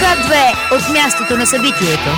К2 от мястото на събитието.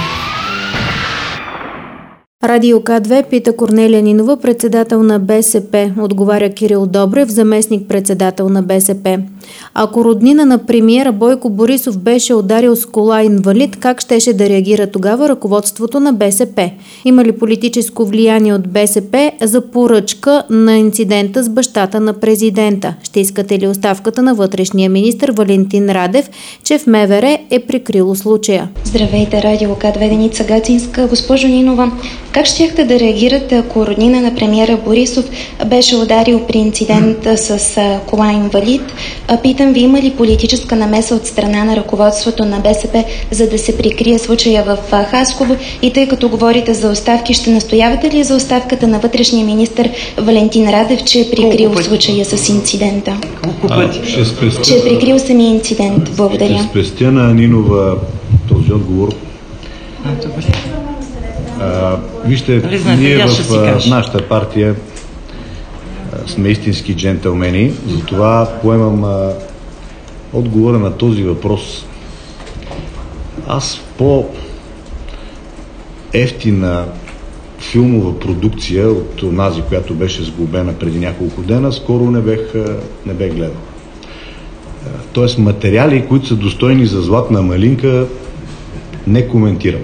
Радио К2 пита Корнелия Нинова, председател на БСП. Отговаря Кирил Добрев, заместник-председател на БСП. Ако роднина на премиера Бойко Борисов беше ударил с кола инвалид, как щеше да реагира тогава ръководството на БСП? Има ли политическо влияние от БСП за поръчка на инцидента с бащата на президента? Ще искате ли оставката на вътрешния министър Валентин Радев, че в МВР е прикрило случая? Здравейте, Радио К2, Деница Гацинска. Госпожо Нинова, как щяхте да реагирате, ако роднина на премиера Борисов беше ударил при инцидент с кола инвалид? Питам ви, има ли политическа намеса от страна на ръководството на БСП, за да се прикрие случая в Хасково? И тъй като говорите за оставки, ще настоявате ли за оставката на вътрешния министър Валентин Радев, че е прикрил случая с инцидента? Че е прикрил самия инцидент. Благодаря. Ще спестя на Нинова този отговор. Вижте, ние в нашата партия сме истински джентълмени, затова поемам отговора на този въпрос. Аз по ефтина филмова продукция от онази, която беше сглобена преди няколко дена, скоро не бех гледал. Тоест материали, които са достойни за златна малинка, не коментирам.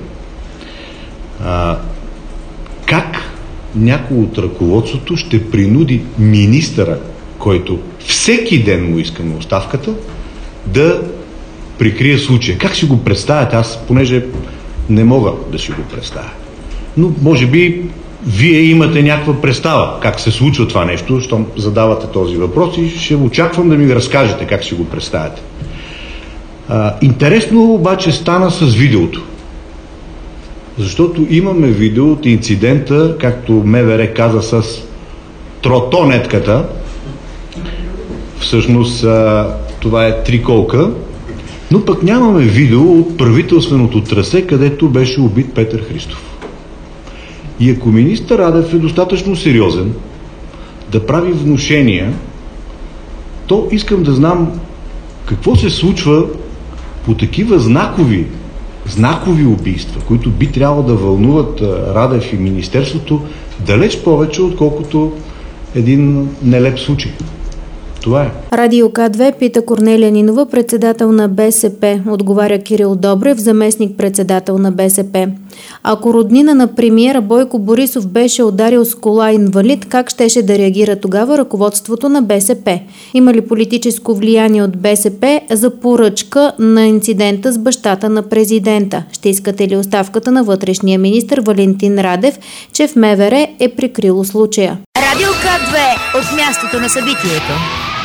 Как някой от ръководството ще принуди министъра, който всеки ден му искаме оставката, да прикрие случая? Как си го представяте? Аз, понеже не мога да си го представя. Но може би вие имате някаква представа как се случва това нещо, щом задавате този въпрос, и ще очаквам да ми разкажете как си го представяте. Интересно обаче стана с видеото. Защото имаме видео от инцидента, както МВР каза, с тротонетката. Всъщност това е триколка, но пък нямаме видео от правителственото трасе, където беше убит Петър Христов. И ако министър Радев е достатъчно сериозен да прави внушения, то искам да знам какво се случва по такива знакови убийства, които би трябвало да вълнуват Радев и министерството далеч повече, отколкото един нелеп случай. Това е. Радио К2 пита Корнелия Нинова, председател на БСП. Отговаря Кирил Добрев, заместник-председател на БСП. Ако роднина на премиера Бойко Борисов беше ударил с кола инвалид, как щеше да реагира тогава ръководството на БСП? Има ли политическо влияние от БСП за поръчка на инцидента с бащата на президента? Ще искате ли оставката на вътрешния министър Валентин Радев, че в МВР е прикрило случая? Радио К2 от мястото на събитието.